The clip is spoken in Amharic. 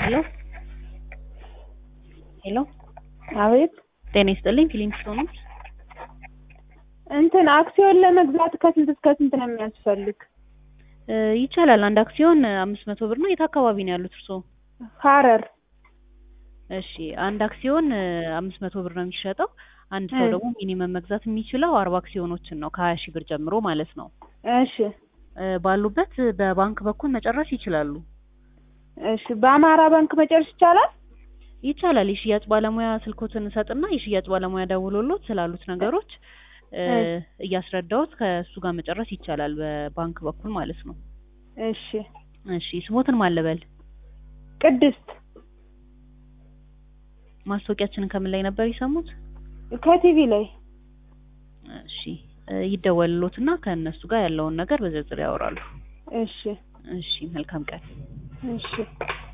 ሄሎ ሄሎ አቤት። ጤና ይስጥልኝ ፊሊንግስቶን ነው። እንትን አክሲዮን ለመግዛት ከስንት እስከ ስንት ነው የሚያስፈልግ? ይቻላል። አንድ አክሲዮን 500 ብር ነው። የት አካባቢ ነው ያሉት እርስዎ? ሐረር። እሺ፣ አንድ አክሲዮን 500 ብር ነው የሚሸጠው። አንድ ሰው ደግሞ ሚኒመም መግዛት የሚችለው 40 አክሲዮኖችን ነው ከ20 ሺህ ብር ጀምሮ ማለት ነው። እሺ ባሉበት በባንክ በኩል መጨረስ ይችላሉ። እሺ፣ በአማራ ባንክ መጨረስ ይቻላል? ይቻላል። የሽያጭ ባለሙያ ስልኮትን ሰጥና የሽያጭ ባለሙያ ደውሎሎት ስላሉት ነገሮች እያስረዳዎት ከእሱ ጋር መጨረስ ይቻላል በባንክ በኩል ማለት ነው። እሺ እሺ፣ ስሞትን ማለበል? ቅድስት። ማስታወቂያችንን ከምን ላይ ነበር የሰሙት? ከቲቪ ላይ። እሺ፣ ይደወልሎትና ከእነሱ ጋር ያለውን ነገር በዝርዝር ያወራሉ። እሺ እሺ፣ መልካም ቀን። እሺ